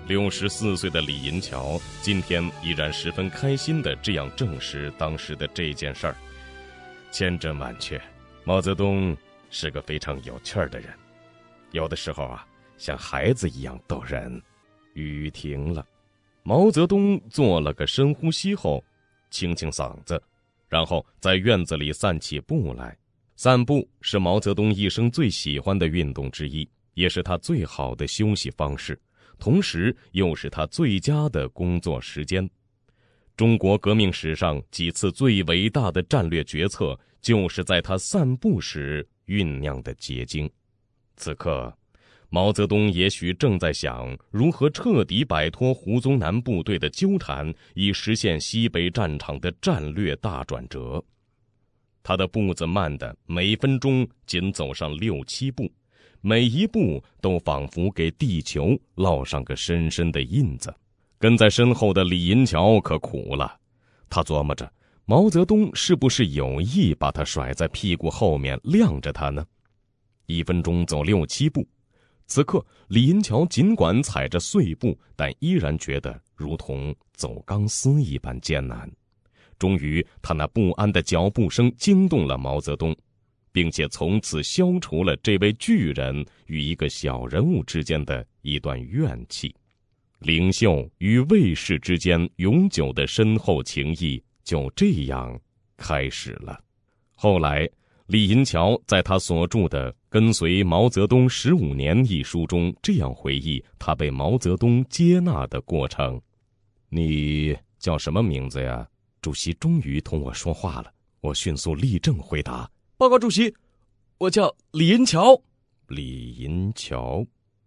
64岁的李银桥今天依然十分开心地这样证实当时的这件事儿。千真万确，毛泽东是个非常有趣儿的人，有的时候啊，像孩子一样逗人。雨停了，毛泽东做了个深呼吸后，清清嗓子，然后在院子里散起步来。散步是毛泽东一生最喜欢的运动之一，也是他最好的休息方式，同时又是他最佳的工作时间。中国革命史上几次最伟大的战略决策，就是在他散步时酝酿的结晶。此刻，毛泽东也许正在想如何彻底摆脱胡宗南部队的纠缠，以实现西北战场的战略大转折。他的步子慢的每分钟仅走上6、7步，每一步都仿佛给地球烙上个深深的印子。跟在身后的李银桥可苦了，他琢磨着毛泽东是不是有意把他甩在屁股后面晾着他呢？1分钟走6、7步，此刻李银桥尽管踩着碎步，但依然觉得如同走钢丝一般艰难。终于他那不安的脚步声惊动了毛泽东，并且从此消除了这位巨人与一个小人物之间的一段怨气。领袖与卫士之间永久的深厚情谊就这样开始了。后来李银桥在他所著的《跟随毛泽东15年》一书中这样回忆他被毛泽东接纳的过程：你叫什么名字呀？主席终于同我说话了，我迅速立正回答： 报告主席，我叫李银桥。 李银桥，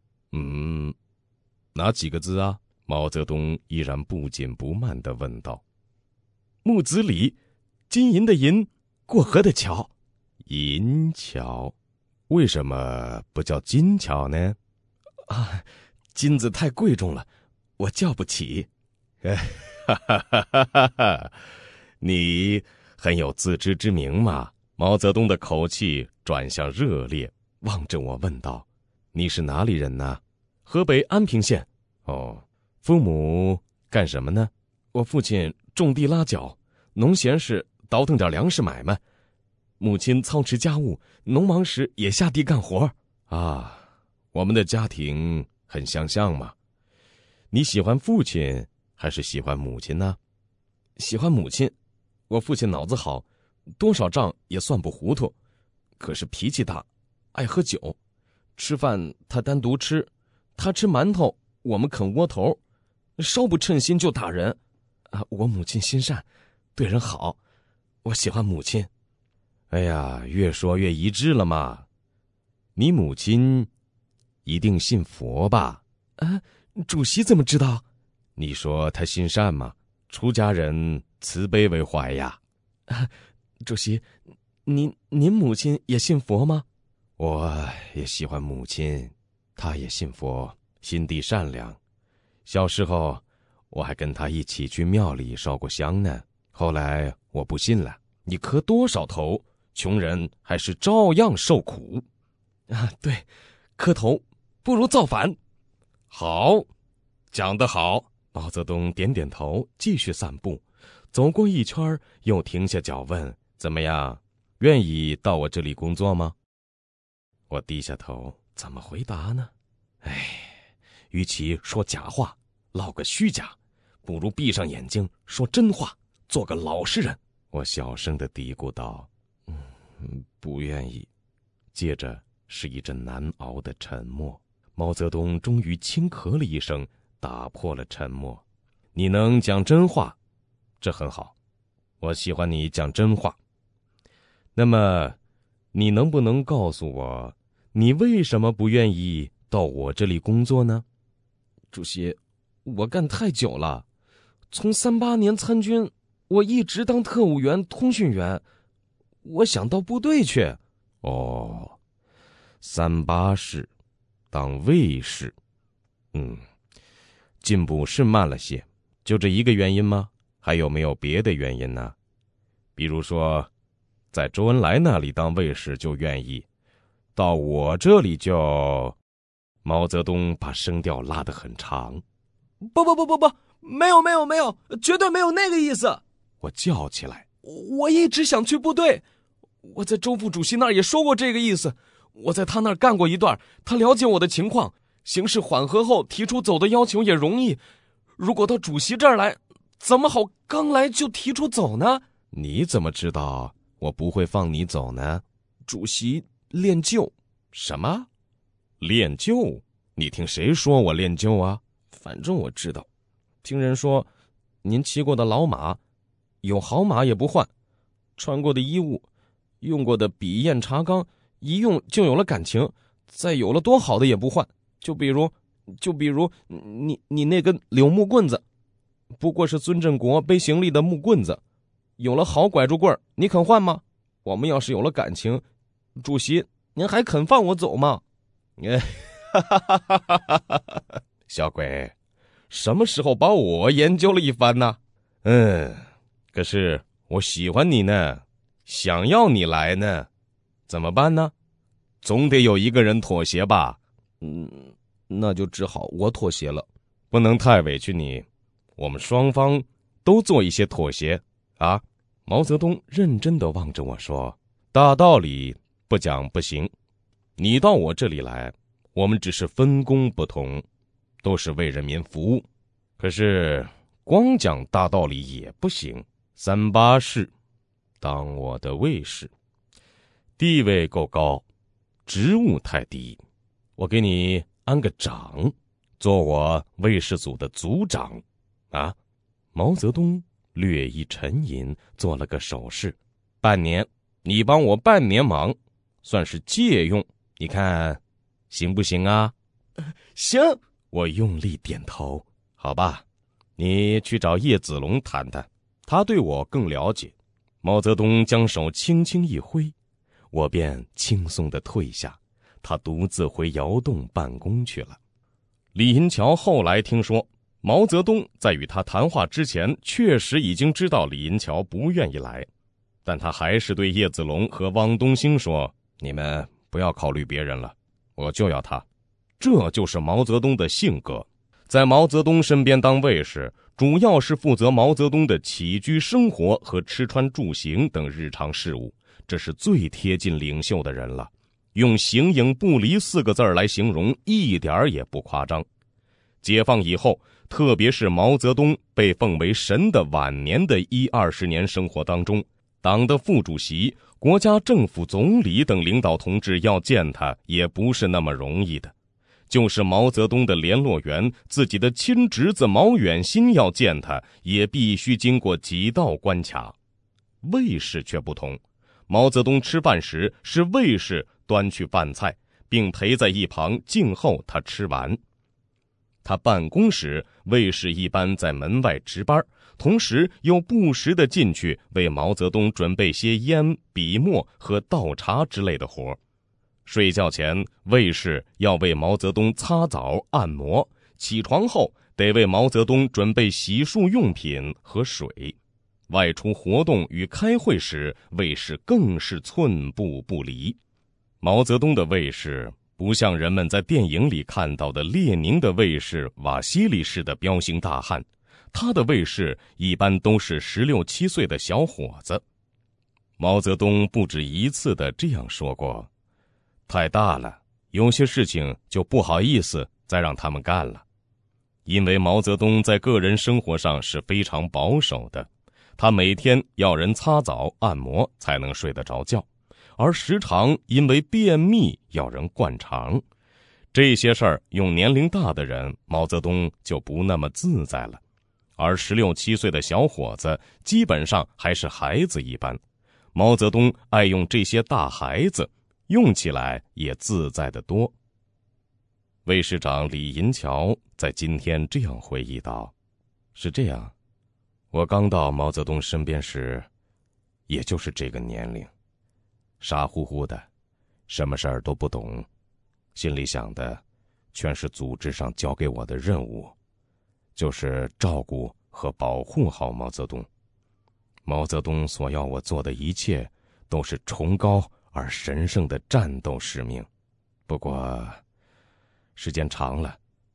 哪几个字啊？毛泽东依然不紧不慢地问道。 木子李，金银的银，过河的桥。 银桥，为什么不叫金桥呢？ 啊，金子太贵重了，我叫不起。 你很有自知之明嘛。毛泽东的口气转向热烈，望着我问道：你是哪里人呢？ 河北安平县。 哦，父母干什么呢？ 我父亲种地拉脚，农闲时倒腾点粮食买卖，母亲操持家务，农忙时也下地干活。 啊，我们的家庭很相像嘛。你喜欢父亲还是喜欢母亲呢？ 喜欢母亲。我父亲脑子好，多少账也算不糊涂，可是脾气大，爱喝酒。吃饭他单独吃，他吃馒头，我们啃窝头，稍不称心就打人。我母亲心善，对人好，我喜欢母亲。 哎呀，越说越一致了嘛。你母亲一定信佛吧？ 主席怎么知道？ 你说她心善嘛，出家人慈悲为怀呀。 主席，您母亲也信佛吗？ 我也喜欢母亲，她也信佛，心地善良。小时候我还跟她一起去庙里烧过香呢，后来我不信了。 你磕多少头，穷人还是照样受苦。对，磕头不如造反。 好，讲得好。毛泽东点点头，继续散步，走过一圈又停下脚问：怎么样，愿意到我这里工作吗？我低下头，怎么回答呢？与其说假话，唠个虚假，不如闭上眼睛说真话，做个老实人。我小声地嘀咕道：不愿意。接着是一阵难熬的沉默。毛泽东终于轻咳了一声，打破了沉默。你能讲真话，这很好，我喜欢你讲真话。那么你能不能告诉我，你为什么不愿意到我这里工作呢？ 主席，我干太久了，从38年参军，我一直当特务员、通讯员，我想到部队去。 哦，38师当卫士，进步是慢了些，就这一个原因吗？还有没有别的原因呢？比如说，在周恩来那里当卫士就愿意，到我这里就……毛泽东把声调拉得很长。 不，没有，绝对没有那个意思！我叫起来。我一直想去部队，我在周副主席那儿也说过这个意思，我在他那儿干过一段，他了解我的情况，形势缓和后提出走的要求也容易。如果到主席这儿来，怎么好刚来就提出走呢？你怎么知道我不会放你走呢？主席练就。什么？练就？你听谁说我练就啊？反正我知道，听人说您骑过的老马，有好马也不换，穿过的衣物，用过的笔砚茶缸，一用就有了感情，再有了多好的也不换。就比如你那根柳木棍子，不过是孙振国背行李的木棍子，有了好拐柱棍，你肯换吗？我们要是有了感情，主席您还肯放我走吗？小鬼，什么时候把我研究了一番呢？可是我喜欢你呢，想要你来呢，怎么办呢？总得有一个人妥协吧。那就只好我妥协了。不能太委屈你，我们双方都做一些妥协啊。毛泽东认真地望着我说，大道理不讲不行，你到我这里来，我们只是分工不同，都是为人民服务。可是光讲大道理也不行。38世当我的卫士，地位够高，职务太低，我给你安个长，做我卫士组的组长啊。毛泽东略一沉吟，做了个手势，半年，你帮我半年忙，算是借用，你看行不行啊？行，我用力点头。好吧，你去找叶子龙谈谈，他对我更了解。毛泽东将手轻轻一挥，我便轻松地退下，他独自回窑洞办公去了。李银桥后来听说，毛泽东在与他谈话之前确实已经知道李银桥不愿意来，但他还是对叶子龙和汪东兴说，你们不要考虑别人了，我就要他。这就是毛泽东的性格。在毛泽东身边当卫士，主要是负责毛泽东的起居生活和吃穿住行等日常事务，这是最贴近领袖的人了。用形影不离4个字来形容，一点也不夸张。解放以后，特别是毛泽东被奉为神的晚年的20年生活当中，党的副主席、国家政府总理等领导同志要见他，也不是那么容易的。就是毛泽东的联络员，自己的亲侄子毛远新要见他，也必须经过几道关卡。卫士却不同，毛泽东吃饭时是卫士端去饭菜，并陪在一旁静候他吃完。他办公时，卫士一般在门外值班，同时又不时地进去为毛泽东准备些烟、笔墨和倒茶之类的活。睡觉前，卫士要为毛泽东擦澡按摩，起床后得为毛泽东准备洗漱用品和水。外出活动与开会时，卫士更是寸步不离。毛泽东的卫士不像人们在电影里看到的列宁的卫士瓦西里式的彪形大汉，他的卫士一般都是16、17岁的小伙子。毛泽东不止一次地这样说过，太大了，有些事情就不好意思再让他们干了。因为毛泽东在个人生活上是非常保守的，他每天要人擦澡按摩才能睡得着觉，而时常因为便秘要人灌肠。这些事儿用年龄大的人，毛泽东就不那么自在了，而16、17岁的小伙子基本上还是孩子一般。毛泽东爱用这些大孩子，用起来也自在得多。卫士长李银桥在今天这样回忆道，是这样，我刚到毛泽东身边时，也就是这个年龄，傻乎乎的，什么事儿都不懂，心里想的全是组织上交给我的任务，就是照顾和保护好毛泽东。毛泽东所要我做的一切都是崇高而神圣的战斗使命。不过时间长了，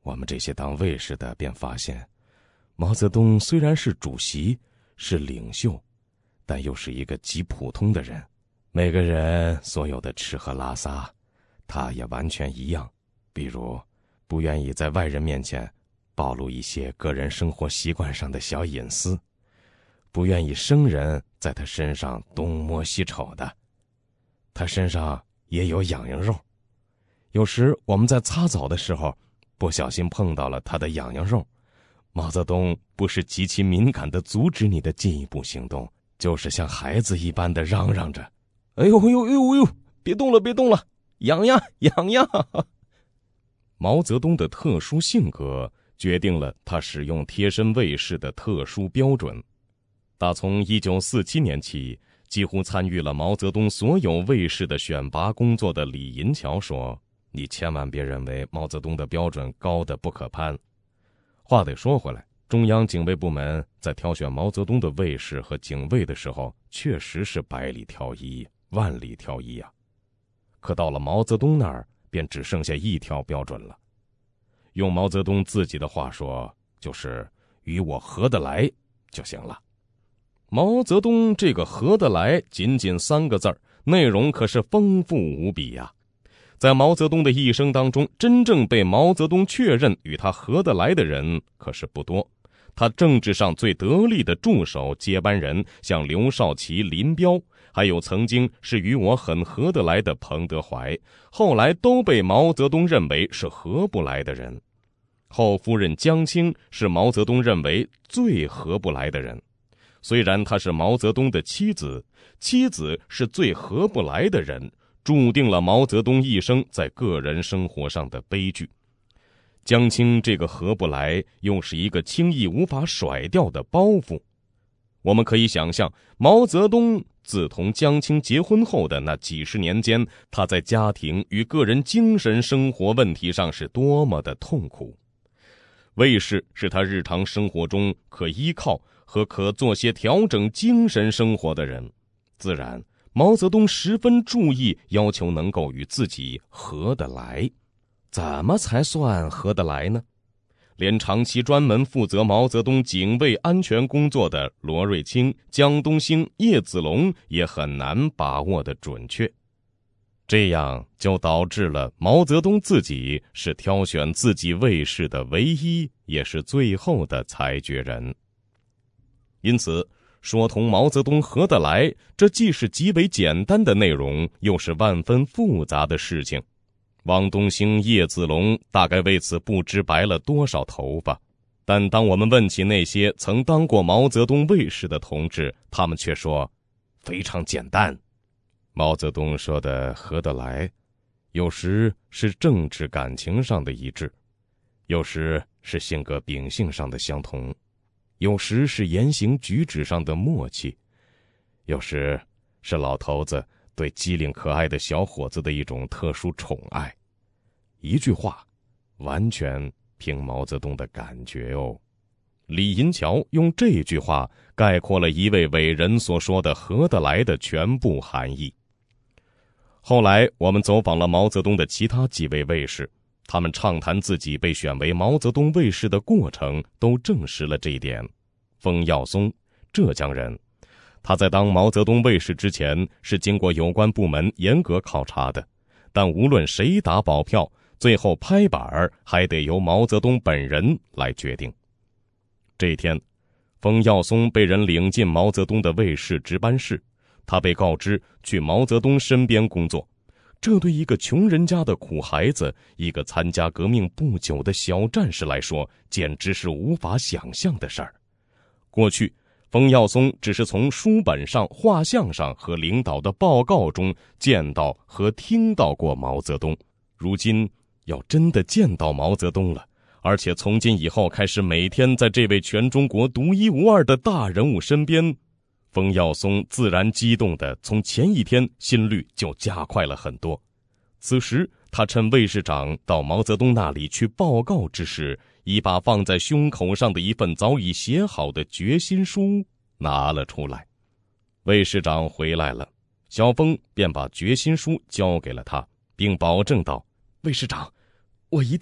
我们这些当卫士的便发现，毛泽东虽然是主席，是领袖，但又是一个极普通的人。每个人所有的吃喝拉撒，他也完全一样。比如，不愿意在外人面前暴露一些个人生活习惯上的小隐私，不愿意生人在他身上东摸西瞅的。他身上也有痒痒肉，有时我们在擦澡的时候不小心碰到了他的痒痒肉，毛泽东不是极其敏感地阻止你的进一步行动，就是像孩子一般地嚷嚷着：“哎呦哎呦哎呦哎呦，别动了别动了，痒痒痒痒。”毛泽东的特殊性格决定了他使用贴身卫士的特殊标准。打从1947年起，几乎参与了毛泽东所有卫士的选拔工作的李银桥说：“你千万别认为毛泽东的标准高得不可攀。”话得说回来，中央警卫部门在挑选毛泽东的卫士和警卫的时候，确实是百里挑一，万里挑一啊。可到了毛泽东那儿，便只剩下一条标准了。用毛泽东自己的话说，就是与我合得来就行了。毛泽东这个合得来仅仅3个字儿，内容可是丰富无比呀。在毛泽东的一生当中，真正被毛泽东确认与他合得来的人可是不多。他政治上最得力的助手接班人，像刘少奇、林彪，还有曾经是与我很合得来的彭德怀，后来都被毛泽东认为是合不来的人。后夫人江青是毛泽东认为最合不来的人。虽然她是毛泽东的妻子，妻子是最合不来的人，注定了毛泽东一生在个人生活上的悲剧。江青这个合不来，又是一个轻易无法甩掉的包袱。我们可以想象，毛泽东自同江青结婚后的那几十年间，他在家庭与个人精神生活问题上是多么的痛苦。卫士是他日常生活中可依靠和可做些调整精神生活的人，自然毛泽东十分注意，要求能够与自己合得来。怎么才算合得来呢？连长期专门负责毛泽东警卫安全工作的罗瑞卿、江东兴、叶子龙也很难把握得准确。这样就导致了毛泽东自己是挑选自己卫士的唯一也是最后的裁决人。因此，说同毛泽东合得来，这既是极为简单的内容，又是万分复杂的事情。汪东兴、叶子龙大概为此不知白了多少头发，但当我们问起那些曾当过毛泽东卫士的同志，他们却说非常简单。毛泽东说的合得来，有时是政治感情上的一致，有时是性格秉性上的相同，有时是言行举止上的默契，有时是老头子对机灵可爱的小伙子的一种特殊宠爱。一句话，完全凭毛泽东的感觉哦。李银桥用这句话概括了一位伟人所说的合得来的全部含义。后来我们走访了毛泽东的其他几位卫士，他们畅谈自己被选为毛泽东卫士的过程，都证实了这一点。封耀松，浙江人，他在当毛泽东卫士之前是经过有关部门严格考察的，但无论谁打保票，最后拍板还得由毛泽东本人来决定。这一天，封耀松被人领进毛泽东的卫士值班室，他被告知去毛泽东身边工作。这对一个穷人家的苦孩子，一个参加革命不久的小战士来说，简直是无法想象的事儿。过去，封耀松只是从书本上、画像上和领导的报告中见到和听到过毛泽东，如今要真的见到毛泽东了，而且从今以后开始每天在这位全中国独一无二的大人物身边，封耀松自然激动的从前一天心率就加快了很多。此时他趁卫士长到毛泽东那里去报告之时，已把放在胸口上的一份早已写好的决心书拿了出来。卫士长回来了，小峰便把决心书交给了他，并保证道：“卫士长，我一定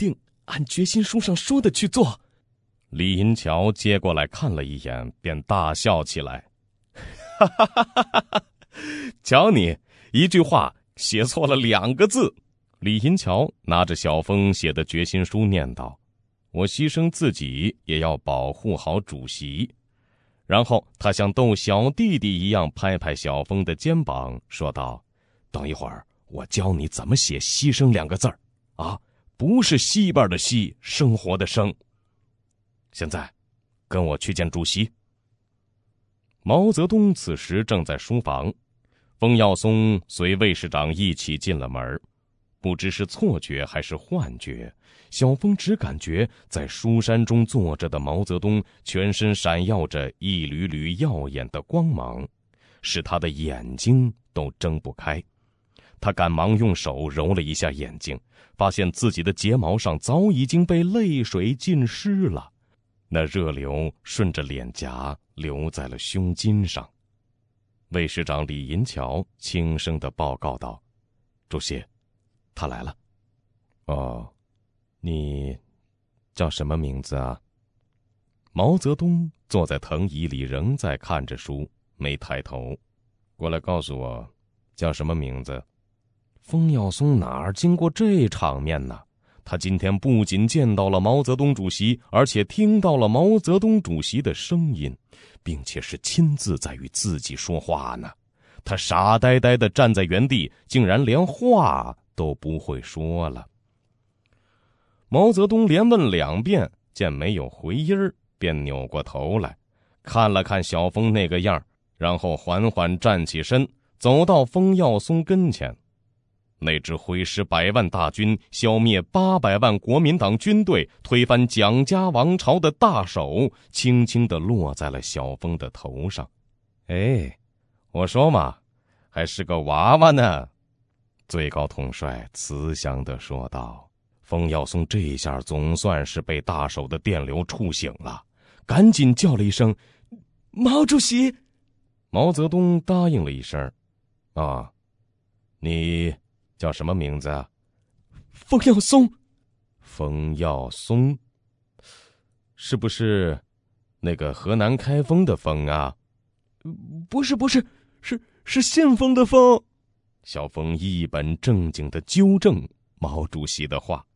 按决心书上说的去做。” 李银桥接过来看了一眼，便大笑起来。哈哈哈哈哈！瞧你，一句话写错了2个字。李银桥拿着小峰写的决心书念道：“我牺牲自己也要保护好主席。”然后他像逗小弟弟一样拍拍小峰的肩膀，说道：“等一会儿我教你怎么写牺牲2个字儿啊，不是西边的西，生活的生。现在跟我去见主席。”毛泽东此时正在书房，封耀松随卫士长一起进了门。不知是错觉还是幻觉，小峰只感觉在书山中坐着的毛泽东全身闪耀着一缕缕耀眼的光芒，使他的眼睛都睁不开。他赶忙用手揉了一下眼睛，发现自己的睫毛上早已经被泪水浸湿了，那热流顺着脸颊流在了胸襟上。卫士长李银桥轻声地报告道：“主席，他来了。”“哦，你叫什么名字啊？”毛泽东坐在藤椅里仍在看着书，没抬头。“过来告诉我叫什么名字。”封耀松哪儿经过这场面呢？他今天不仅见到了毛泽东主席，而且听到了毛泽东主席的声音，并且是亲自在与自己说话呢。他傻呆呆地站在原地，竟然连话都不会说了。毛泽东连问2遍，见没有回音儿，便扭过头来看了看小峰那个样，然后缓缓站起身，走到封耀松跟前。那支挥师100万大军消灭800万国民党军队，推翻蒋家王朝的大手轻轻地落在了小峰的头上。“哎，我说嘛，还是个娃娃呢。”最高统帅慈祥地说道。封耀松这一下总算是被大手的电流触醒了，赶紧叫了一声：“毛主席！”毛泽东答应了一声：“啊，你叫什么名字啊？”“封耀松。”“封耀松，是不是那个河南开封的封啊？”“不是，是信封的封。”小峰一本正经地纠正毛主席的话。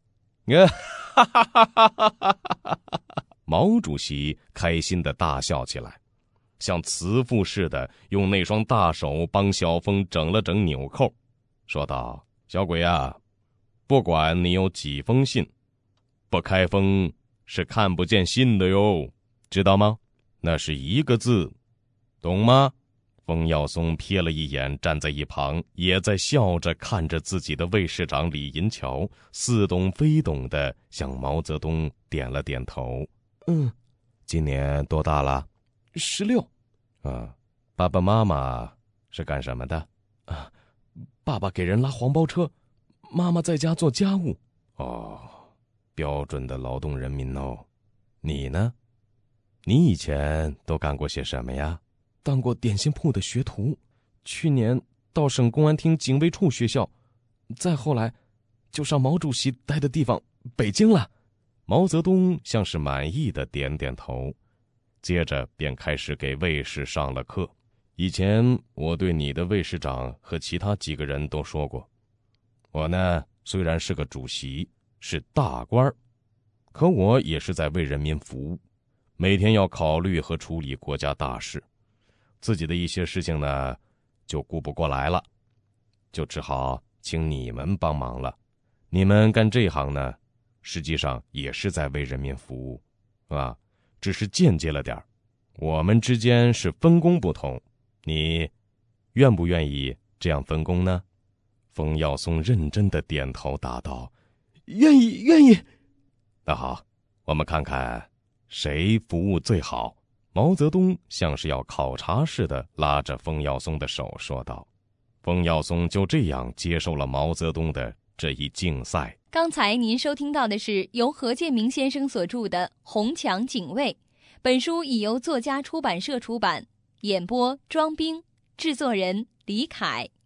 毛主席开心地大笑起来，像慈父似的用那双大手帮小峰整了整纽扣，说道：“小鬼啊，不管你有几封信，不开封是看不见信的哟，知道吗？那是1个字，懂吗？”封耀松瞥了一眼站在一旁也在笑着看着自己的卫士长李银桥，似懂非懂地向毛泽东点了点头。“嗯，今年多大了？”“16。”“啊，爸爸妈妈是干什么的？”“啊，爸爸给人拉黄包车，妈妈在家做家务。”“哦，标准的劳动人民哦。你呢？你以前都干过些什么呀？”“当过点心铺的学徒，去年到省公安厅警卫处学校，再后来就上毛主席待的地方北京了。”毛泽东像是满意的点点头，接着便开始给卫士上了课。“以前我对你的卫士长和其他几个人都说过，我呢虽然是个主席，是大官，可我也是在为人民服务，每天要考虑和处理国家大事。自己的一些事情呢，就顾不过来了，就只好请你们帮忙了。你们干这行呢，实际上也是在为人民服务，啊，只是间接了点儿。我们之间是分工不同，你愿不愿意这样分工呢？”封耀松认真地点头答道：“愿意。”“那好，我们看看谁服务最好。”毛泽东像是要考察似的拉着封耀松的手说道。封耀松就这样接受了毛泽东的这一竞赛。 刚才您收听到的是由何建明先生所著的《红墙警卫》，本书已由作家出版社出版，演播庄冰，制作人李凯。